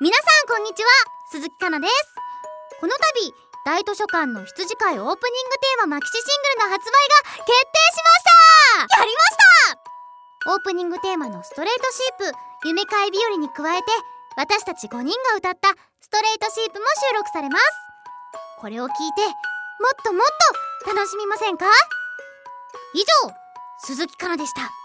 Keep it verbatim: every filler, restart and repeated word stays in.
皆さんこんにちは、鈴木かなです。この度大図書館の羊飼いオープニングテーママキシシングルの発売が決定しました。やりました。オープニングテーマのストレートシープ夢飼い日和に加えて、私たちごにんが歌ったストレートシープも収録されます。これを聞いてもっともっと楽しみませんか？以上、鈴木かなでした。